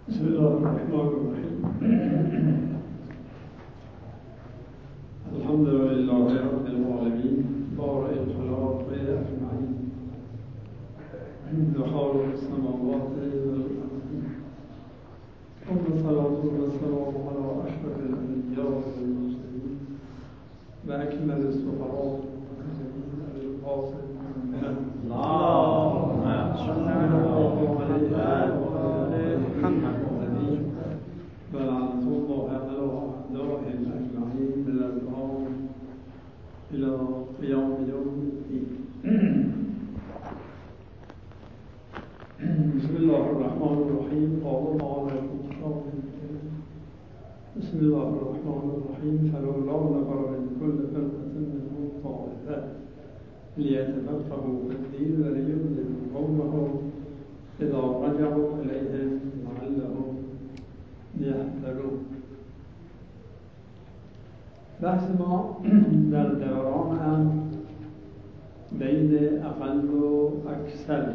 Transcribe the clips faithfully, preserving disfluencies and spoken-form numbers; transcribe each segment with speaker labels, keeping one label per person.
Speaker 1: بسم الله الرحمن الرحيم. الحمد لله رب العالمين بارئ الخلق أجمعين خالق السماوات والأرض، ثم الصلاة والسلام على أشرف الأنبياء والمرسلين وأكمل السفراء القاسم
Speaker 2: اللهم صل على محمد
Speaker 1: ولعنة الله على أعدائهم أجمعين من الآن إلى قيام يوم الدين. بسم الله الرحمن الرحيم. قال تعالى في كتابه الكريم: بسم الله الرحمن الرحيم. فلولا نفر من كل فرقة منهم طائفة ليتفقهوا في الدين ولينذروا قومهم إذا رجعوا إليهم لعلهم يحذرون. بحث ما در دوران هم بین اقل و اکثر،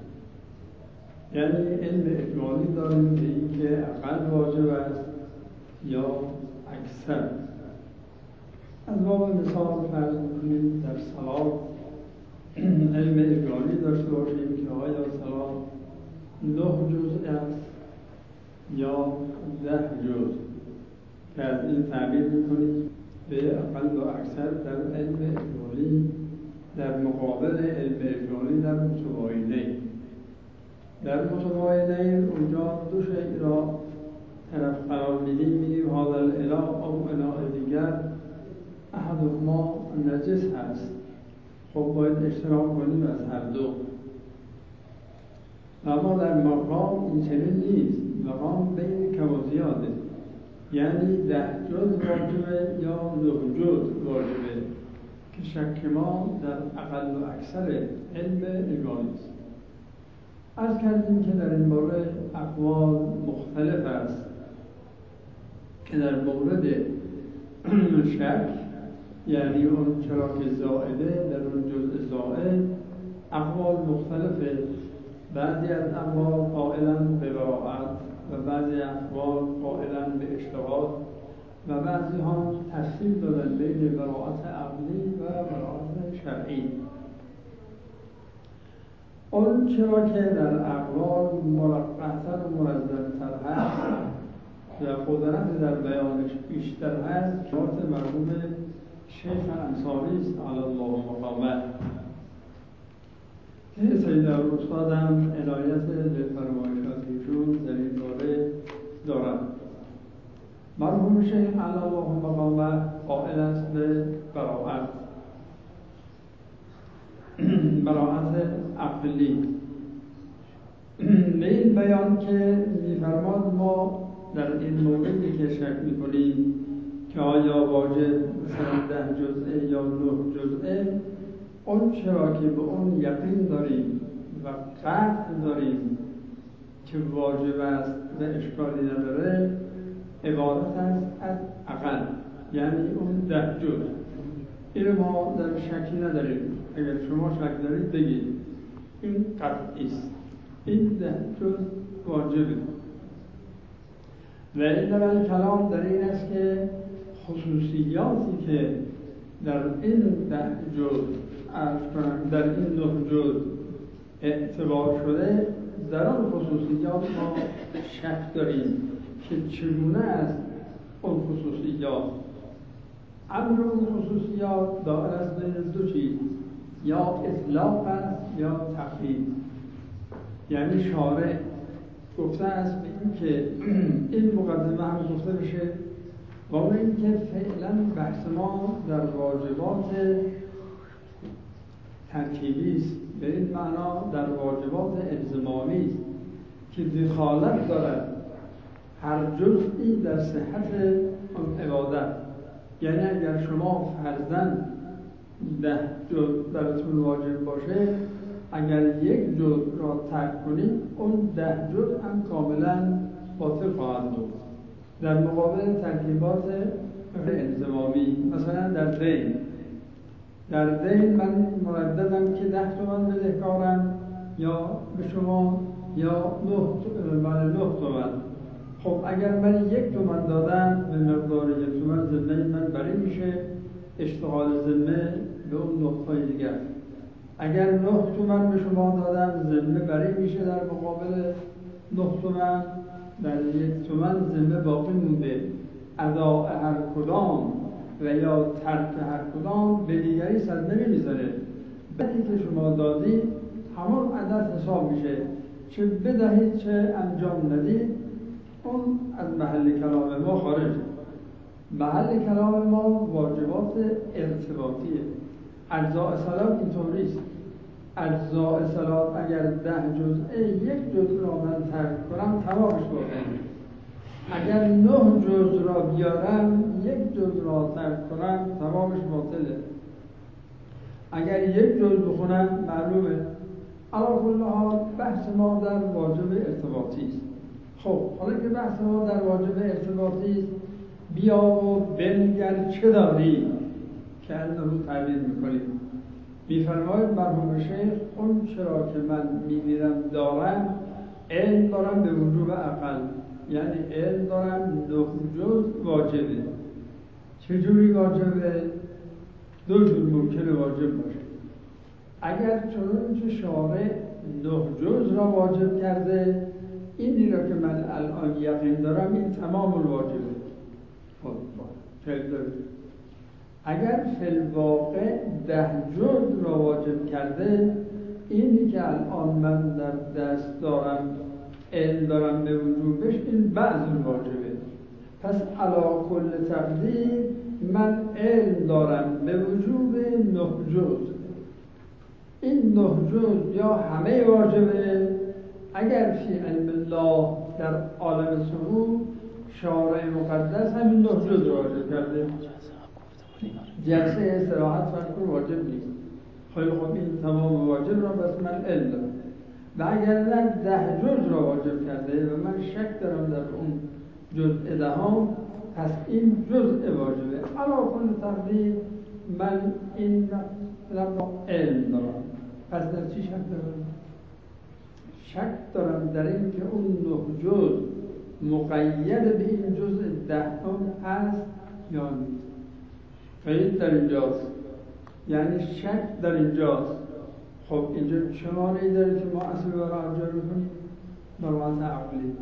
Speaker 1: یعنی علم اجمالی داریم به این که اقل واجب است یا اکثر. از باب مثال فرض می‌کنیم در صلات علم اجمالی داشته باشیم که آیا صلات نه جزء است یا ده جزء، که از این تعبیر می‌کنیم به اقل و اکثر در علم اجمالی در مقابل علم اجمالی در متباینین. در متباینین اونجا دو شیء را طرف قرار میدیم، میگیم هذا الاله او اله دیگر احدهما نجس هست، خب باید اشتراک کنیم از هر دو. اما در مقام این چنین نیست، مقام بین کم و زیاده، یعنی ده جز واجبه یا نه جز واجبه، که شک ما در اقل و اکثر علم اجمالی است. عرض کردیم که در این مورد اقوال مختلف است، که در مورد شک یعنی اون چرا که زائده در اون جزء زائد اقوال مختلفه. بعضی از اقوال قائلن به براءت و بعضی اقوال قائلن به اجتهاد و بعضی هم تفصیل دادن بین براءت عقلی و براءت شرعی. اون چرا که در اقوال مرقع‌تر و مرزم‌تر هست و قدرت در بیانش بیشتر هست، کلمات مرحوم شیخ انصاری است علی الله مقامه، که سید الاستاد هم عنایت به فرمایشات ایشون در این باره دارد. مرحوم شیخ علی الله مقامه قائل است به براءت براءت عقلی. به این بیان که می‌فرماد ما در این موردی که شک می‌کنیم که آیا واجب مثلا ده جزءه یا نه جزءه، اون چرا که به اون یقین داریم و قطع داریم که واجب است و اشکالی نداره، عبارت است از اقل، یعنی اون ده جزء. این ما در شکی نداریم، اگر شما شک دارید بگید این قطعی است، این ده جزء واجبه. و این اول کلام در این است که خصوصیاتی که در این ده جزء عرض کنم در این نه جزء اعتبار شده، در آن خصوصیات ما شک داریم که چگونه است اون خصوصیات. امر اون خصوصیات دائر است بین دو چیز، یا اطلاق است یا تقیید. یعنی شارع گفته است به این که این مقدمه هم گفته بشه، و اون این که فعلا بحث ما در واجبات ترکیبی است، به این معنا در واجبات الزامی است که دخالت دارد هر جزئی در صحت اون عبادت. یعنی اگر شما فرضاً ده جزء براتون واجب باشه، اگر یک جزء را ترک کنید اون ده جزء هم کاملا باطل خواهد بود. در مقابل ترکیبات الزامی، مثلا در دین در دین من مرددم که ده تومن بدهکارم یا به شما یا نه تومن، خب اگر من یک تومن دادم به مقدار یک تومن ذمه من بری میشه، اشتغال ذمه به اون نقطه دیگر. اگر نه تومن به شما دادم ذمه بری میشه در مقابل نه تومن، در یک تومن ذمه باقی مونده. ادا هر کدام و یا ترک هر کدام به دیگری صدمه نمیزنه. بدی که شما دادید همون عدد حساب میشه، چه بدهید چه انجام ندید اون از محل کلام ما خارج. محل کلام ما واجبات ارتباطیه. اجزاء صلات اینطوریست. اجزاء صلات اگر ده جزءه یک جزء را من ترک کنم تمامش باطله. اگر نه جزء را بیارم یک جزء را ترک کنم تمامش باطله. اگر یک جزء بخونم معلومه. علی کل حال بحث ما در واجب ارتباطی است. خب حالا که بحث ما در واجب ارتباطی است، بیا و بنگر چه داری که انه رو تعبیر میکنیم. میفرماید مرحوم شیخ اون چرا که من میبینم دارم، علم دارم به وجوب عقل، یعنی علم دارم نه جز واجبه. چجوری واجبه؟ دو جور ممکنه واجب باشه. اگر چون شارع نه جز را واجب کرده، این را که من الان یقین دارم این تمام الواجبه. خب خیلی داریم. اگر فی الواقع ده جز را واجب کرده، اینی که الان من در دست دارم علم دارم به وجوبش، این بعض الواجبه. پس علی کل تقدیر من علم دارم به وجوب نه جز. این نه جز یا همه واجبه. اگر فی علم الله در عالم سهول شارع مقدس همین نه جز را واجب کرده. جلسه استراحت فرق واجب نیست. خیلی خب این تمام واجب را بس من علم دارم. و اگر نه ده جز را واجب کرده و من شک دارم در اون جزء دهم، پس این جزء واجبه. علی کل تقدیر من این علم دارم. پس در چی شک دارم؟ شک دارم در این که اون نه جز مقید به این جزء دهم هست یا نیست. قید در اینجاست، یعنی شک در اینجاست. خب اینجا چه معنی داره که ما اصل برای انجام میکنیم؟ برایت عقلی.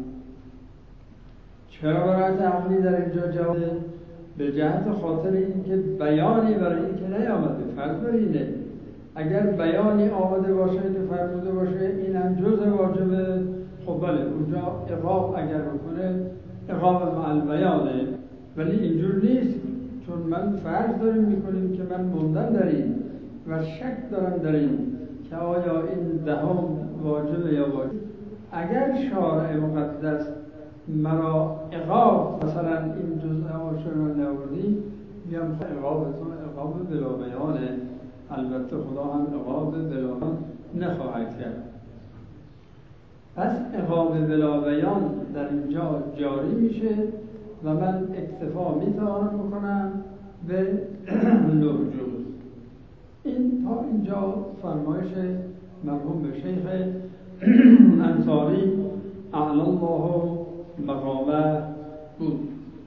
Speaker 1: چرا برایت عقلی در اینجا جواب؟ به جهت خاطر این که بیانی برای این که نیامده. فرض بر اینه اگر بیانی آمده باشه که فرموده باشه این هم جزء واجبه، خب بله اونجا اقاب اگر بکنه اقاب مع البیانه. ولی اینجور نیست، چون من فرض داریم میکنیم که من موندن در این و شک دارم در این که آیا این دهم واجبه یا واجب. اگر شارع مقدس مرا اقاب مثلا این جزء هاشون رو نوردی، میگم اقابتون اقاب بلا بیانه. البته خدا هم اقاب بلا بیان نخواهد کرد. پس اقاب بلا بیان در اینجا جاری میشه و من اکتفا میتوانم بکنم به نه جز. این تا اینجا فرمایش مرحوم به شیخ انصاری اعلی الله مقامه بود.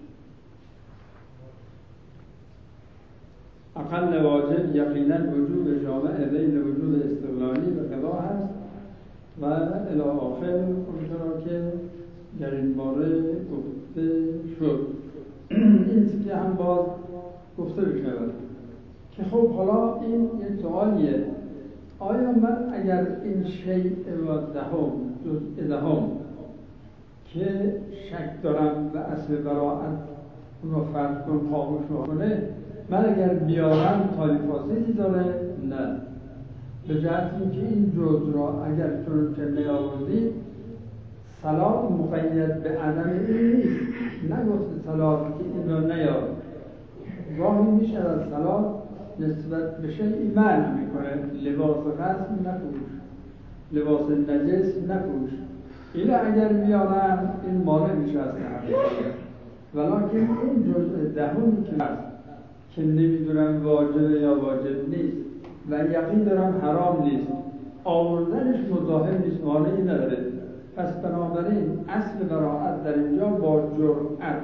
Speaker 1: اقل واجب یقینا وجوب جامع بین وجوب استقلالی و قضا هست و الی آخر اونطور که در این باره گفته شد. این که هم باز گفته بشود که خب حالا این یک سوالیه، آیا من اگر این شیء و دهم جزء دهم که شک دارم و اصل براعت اون رو فرض کن خاموش کنه، من اگر بیارم تالی فاصلی داره؟ نه. به جهت اینکه این جزء را اگر چون که نیاوردید، صلات مقید به عدم این نیست. نگفته صلات که این را نیار. گاهی میشه از صلات نسبت به شیئی منع میکنه. لباس رسم نپوش، لباس نجس نپوش. این اگر بیارم این مانع میشه از تحقیق. ولیکن این جزء دهمی که هست که نمیدونم واجبه یا واجب نیست و یقین دارم حرام نیست، آوردنش مزاحم نیست، مانعی نداره. پس بنابراین اصل براءت در اینجا با جرأت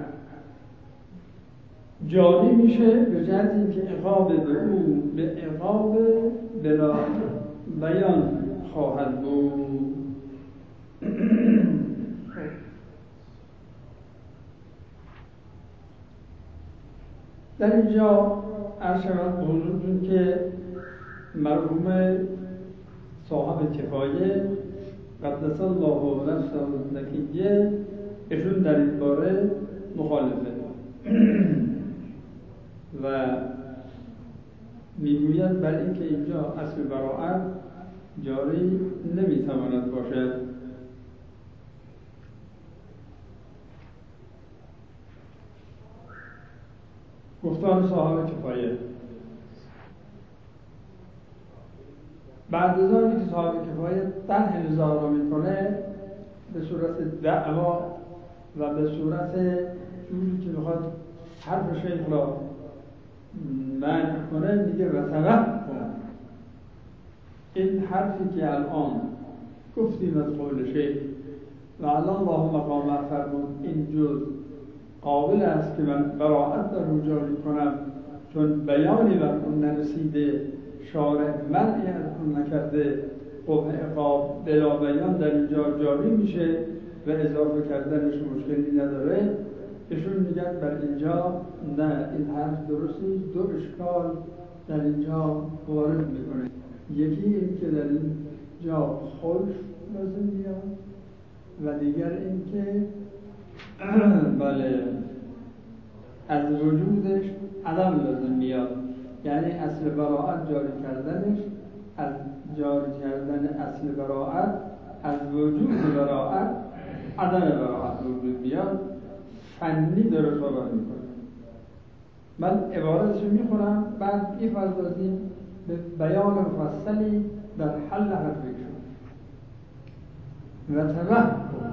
Speaker 1: جاری میشه به جهت اینکه عقاب به او به عقاب بلا بیان خواهد بود. در اینجا عرض شود حضورتون که مرحوم صاحب کفایه قدس الله نفسه الزکیه ایشون در این باره مخالفه و میگوید بر اینکه اینجا اصل براءت جاری نمیتواند باشد. گفتار صاحب کفایه بعد از آنی که صاحب کفایه طرح نزاع را میکنه به صورت دعوا و به صورت جوری که میخواد حرف شیخ را منع کنه میگه و توقع این حرفی که الان گفتیم از قول شیخ و الان الله مقام فرمود این جز قابل است که من براءت در رو جاری کنم چون بیانی بر اون نرسیده شارع منعی از اون نکرده قبح عقاب بلا بیان در اینجا جاری میشه و اضافه کردنش مشکلی نداره. ایشون میگن بر اینجا نه این حرف درست نیست. دو اشکال در اینجا وارد میکنه. یکی این که در اینجا خلف لازم میاد و دیگر این که بله از وجودش عدم لازم میاد، یعنی اصل براءت جاری کردنش از جاری کردن اصل براءت از وجود براءت عدم براءت وجود میاد. فنی داره صحبت میکنه. من عبارتش رو میخونم بعد میپردازیم به بیان مفصلی در حل حرفشون. و توهم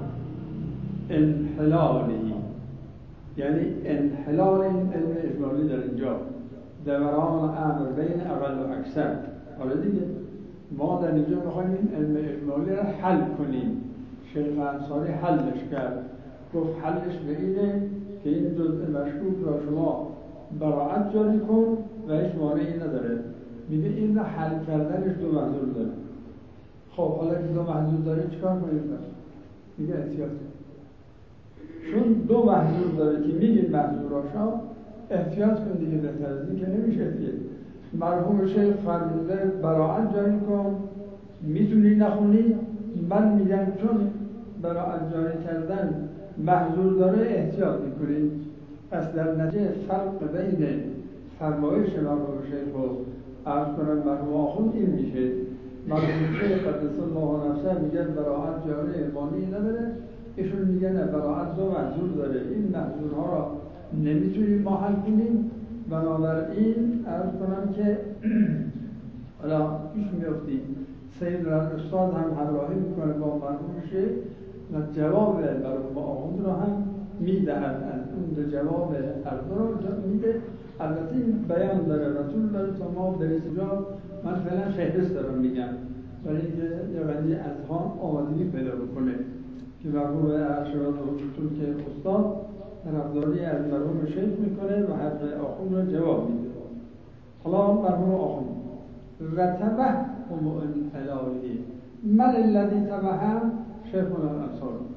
Speaker 1: انحلالی یعنی انحلال این علم اجمالی در اینجا دوران امر بین اقل و اکثر. حالا دیگه ما در اینجا میخوایم این علم اجمالی را حل کنیم. شیخ انصاری حلش کرد، گفت حلش به اینه که این جزء مشکوک را شما براءت جاری کن و هیچ مانعی نداره. میگه این را حل کردنش دو محضور داره. خب حالا که دو محضور داره چیکار کنیم؟ میگه احتیاط چون دو محضور داره که میگید محضوراشا احتیاط کن دیگه، بهتر از این که نمیشه دیگه. مرحوم شیخ فرموده براءت جاری کن، میتونی نخونی. من میگم چون براءت جاری کردن محضور داره احتیاط میکنید. پس در نتیجه فرق بین فرمایش مرحوم شیخ و عرض کنم مرحوم آخوند این میشه. مرحوم شیخ قدس الله نفسه میگن براءت جاری مانعی نداره، ایشون میگن براءت دو محضور داره، این محضورها را نمیتونیم ما حل کنیم. بنابراین عرض کنم که حالا پیش میافتیم سید استاد هم همراهی میکنه با مرحوم شیخ و جواب مرحوم آخوند را هم میدهد. از اون جواب هر دو را میده. البته این بیان داره رسول داره تا ما برسیم جا. من فعلا فهرست دارم میگم برای اینکه یه بندی اذهان آمادگی پیدا بکنه که مرحوم ارشاد حضورتون که استاد طرفداری از مرحوم شیخ میکنه و حرف آخوند را جواب میده. حالا مرحوم آخوند و توهم انحلالی من الذی توهم شیخنا الانصاری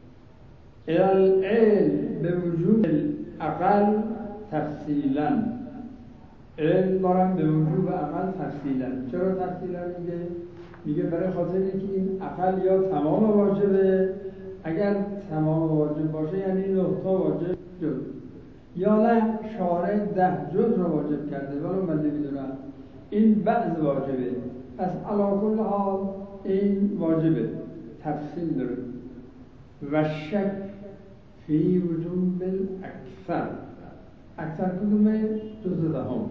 Speaker 1: العلم به وجود اقل تفصیلا. علم دارم به وجود عمل تفصیلا. چرا تفصیلا میگه؟ میگه برای خاطر اینکه این اقل یا تمام واجبه، اگر تمام واجب باشه یعنی نه تا واجب جز، یا نه شارع ده جز را واجب کرده ولی من نمیدونم این بعض واجبه. پس علی کل حال این واجبه، تفصیل داره. و شک فی وجوب الاکثر، اکثر کدومه؟ جز دهم.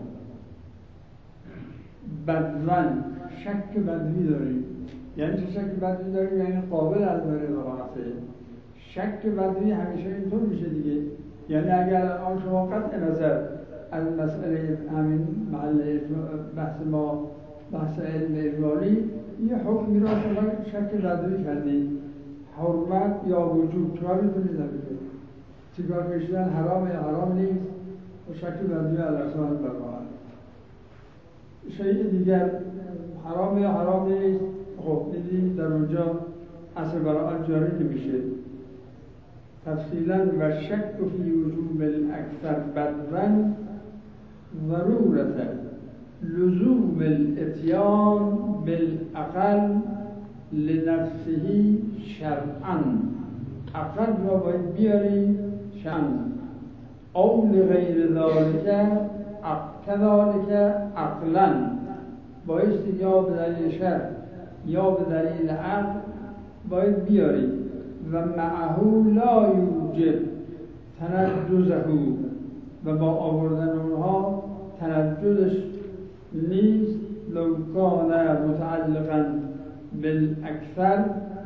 Speaker 1: بدون شک بدوی داریم. یعنی چه شک بدوی داریم؟ یعنی قابل از داره براعته. شک بدوی همیشه اینطور میشه دیگه. یعنی اگر آن شما قطع نظر از مسئله همین محل بحث ما بحث علم اجمالی یه حکمی را شما شک بدوی کردید، حرمت یا وجوب چهار میتونید نمیده سیگار کشیدن حرام یا حرام نیست و شکل بندی علاسان برماند شیء دیگر حرام یا حرام نیست خب دیدی در اونجا اصل براءت جاری نمیشه تفصیلا و شک فی وجوب الاکثر بدوا ضرورت لزوم الاتیان بالاقل لنفسه شرعا اقل را باید بیاری شرعا او لغیر ذالک کذالک عقلا بایستی یا به دلیل شرع یا به دلیل عقل باید بیاری و معه لا یوجب تنجزه و با آوردن اونها تنجزش نیست لو کان متعلقا بالاکثر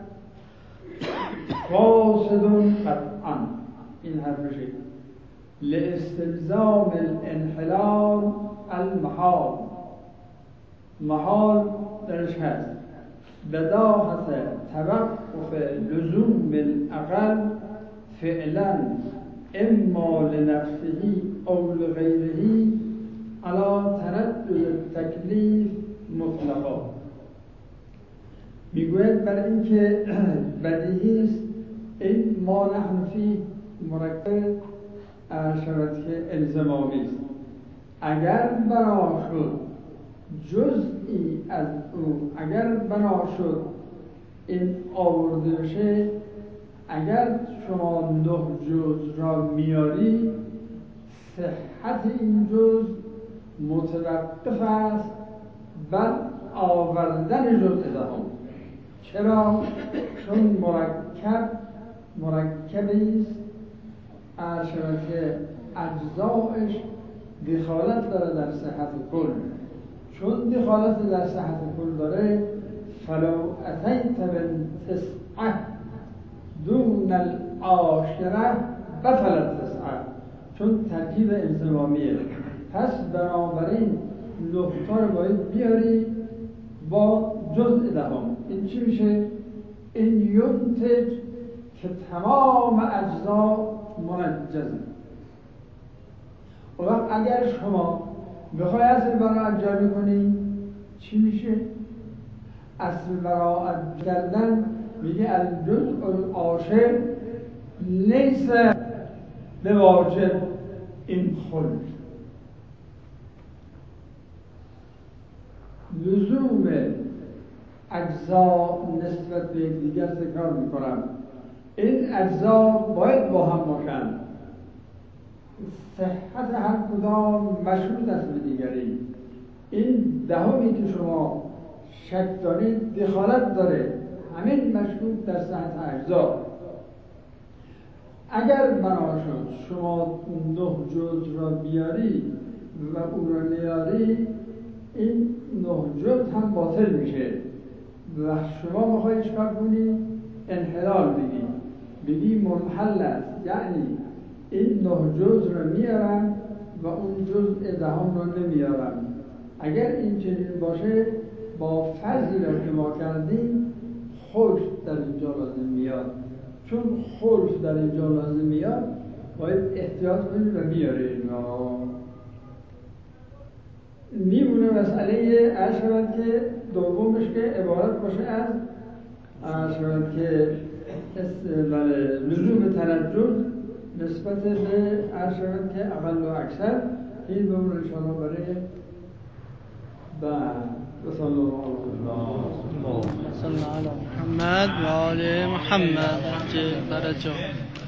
Speaker 1: فاسد قطعا این حرفشه لاستلزام الانحلال المحال محال درش هست بداهت توقف لزوم الاقل فعلا اما لنفسه او لغیره على تنجز التکلیف مطلقا میگوید برای اینکه بدیهی است این ما نحن فی مرکب شرط که الزامی است اگر بنا شد جزئی از او اگر بنا شد این آورده بشه اگر شما نه جز را میاری صحت این جز متوقف است بر آوردن جزء دهم چرا؟ چون مرکب مرکبی است ارشد که اجزایش دخالت داره در صحت کل چون دخالت در صحت کل داره فلو اتیت بالتسعه دون العاشره بطلت تسعه چون ترکیب انضمامیه پس بنابراین نقطه رو باید بیاری با جزء دهم این چی میشه؟ این ینتج که تمام اجزا منجزه و وقت اگر شما بخوای اصل براءت جاری کنی چی میشه؟ اصل براءت کردن میگه الجزء العاشر لیس بواجب این خلد لزوم اجزا نسبت به دیگر تکرار میکنم این اجزا باید با هم باشن صحت هر کدام مشروط است به دیگری این دهمی که شما شک دارید دخالت داره همین مشروط در صحت اجزا اگر بنا شد شما نه جز را بیاری و او را نیاری این نه جز هم باطل میشه و شما میخوایی چکار کنی؟ انحلال بگی بگی منحل است یعنی این نه جز را میارم و اون جزء دهم را نمیارم اگر این چنین باشه با فرضی را که ما کردیم خلف در اینجا لازم میاد چون خلف در اینجا لازم میاد باید احتیاط کنید و بیارید میمونه مسئله اشارت که دومش که عبارت باشه از اشارت که لزوم تنجز نسبت به اشارت که اقل و اکثر این بمونه انشاءالله برای بعد وصلى الله على محمد وعلى محمد درجه